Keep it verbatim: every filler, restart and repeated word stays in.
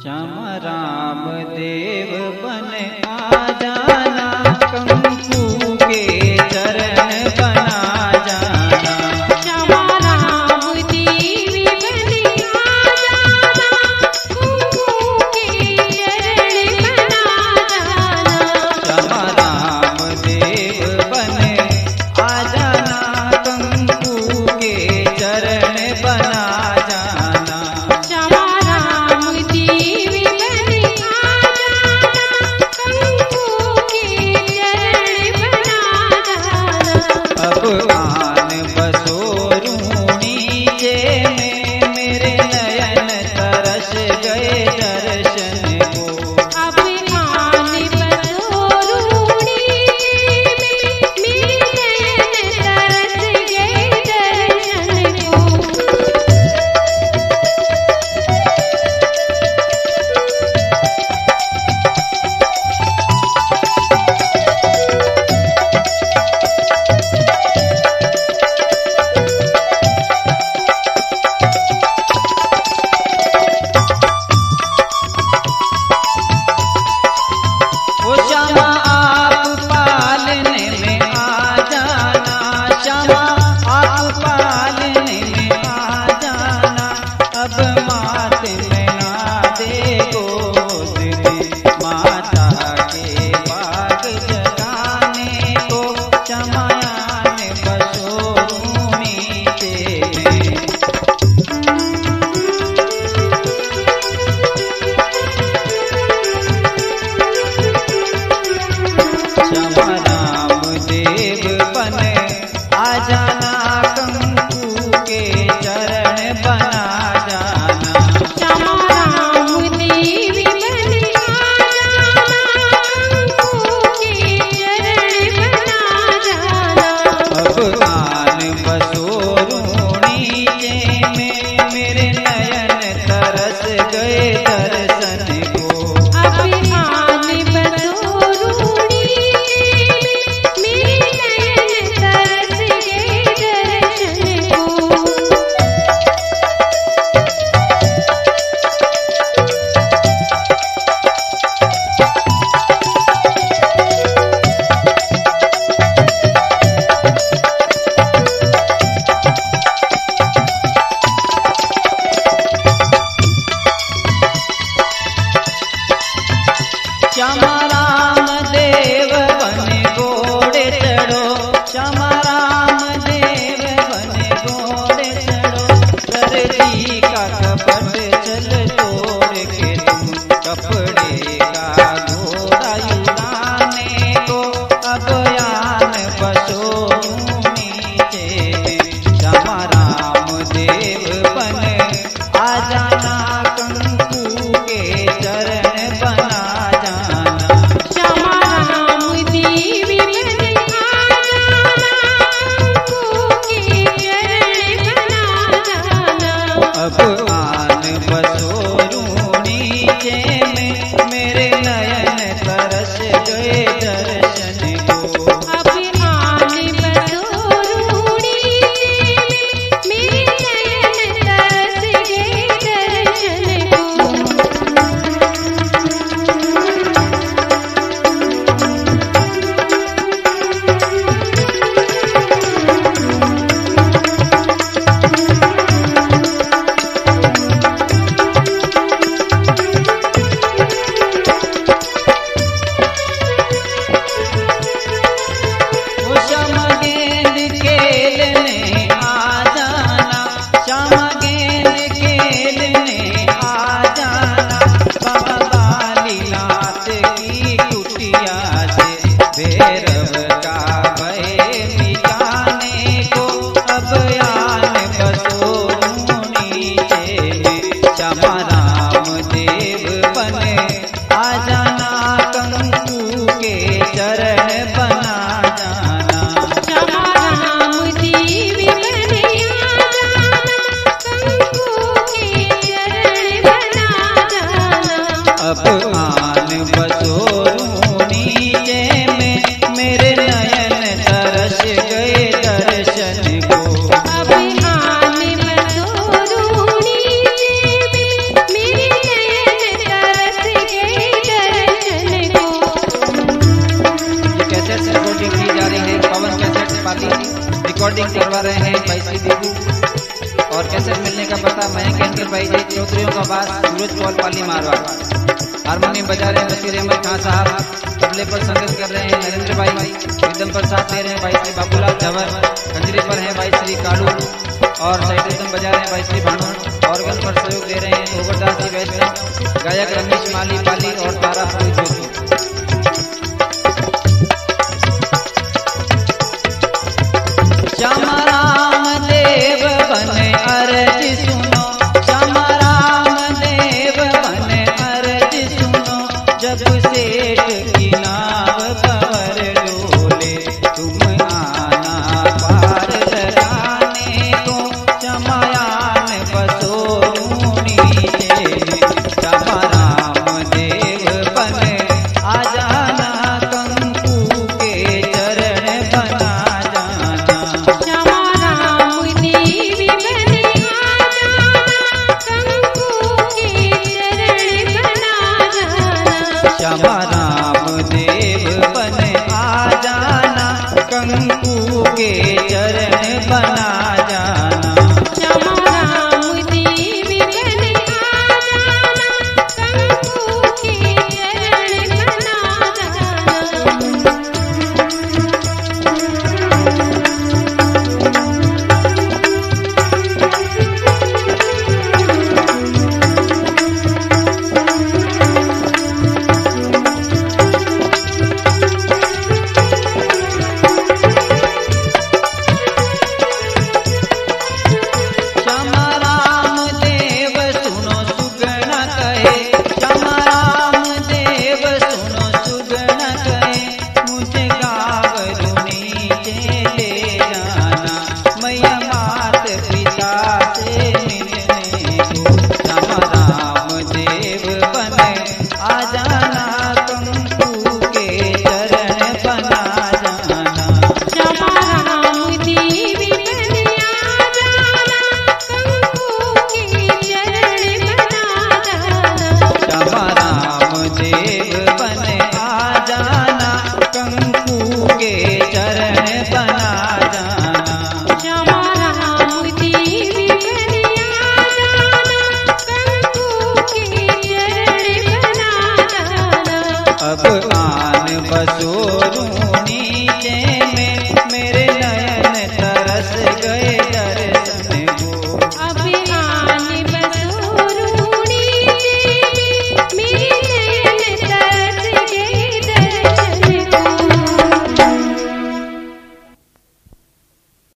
श्याम राम देव बन आ जाना, कंकु के चरण बना जाना। श्याम राम देव बन आ जाना, कंकु के चरण बना जाना। श्याम राम देव बन आ जाना, कंकु के चरण बना जाना। श्याम राम देव बन आ जाना, कंकु के चरण बना जाना। अब आन बसोरू नीचे में, मेरे नयन तरस गए दर्शन को। अब आन बसोरूणी में, मेरे नयन तरस गए दर्शन को। ओ श्यामा आप पालने में आ जाना, श्यामा आप पालने में आ जाना। अब मात में ना दे गोद में, माता के बाग जगाने को। श्यामायान बसोरू नीचे में। श्याम राम देव बन आ जाना, कंकु के चरण बना जाना। श्याम राम देव बन आ जाना, कंकु के चरण बना जाना। अब आन बसोरू नीचे में, मेरे नयन तरस गए दर्शन को। अब आन बसोरूणी में, मेरे नयन तरस गए दर्शन रिकॉर्डिंग करवा रहे हैं भाई श्री दीपू और कैसेट मिलने का पता मयंक एंटरप्राइजेज चौधरियों का बात सूरज कौल पाली मारवा। हारमोनियम बजा रहे हैं बशीर अहमद खान साहब, तबले पर संगत कर रहे हैं नरेंद्र भाई, रिदम पर साथ दे रहे हैं भाई श्री बाबूलाल जवर, कंजरी पर है भाई श्री कालू और साइड रिदम बजा रहे हैं भाई श्री भानु, ऑर्गन पर सहयोग दे रहे हैं गोबरदास जी वैष्णव, गायक रमेश माली पाली और तारापुरी ज्योति। श्याम राम देव बने अर्ज सुनो, श्याम राम देव बने अर्ज सुनो, जब सेठ की नाव पर डोले तुम आना पार लगाने को, चमायान बसो नीचे में, श्याम राम देव बने आ जाना, कंकु के चरण बना श्याम राम देव बने आ जाना, कंकु के चरण बना जाना। श्याम राम देव बने आ जाना, कंकु के चरण बना जाना। श्याम राम देव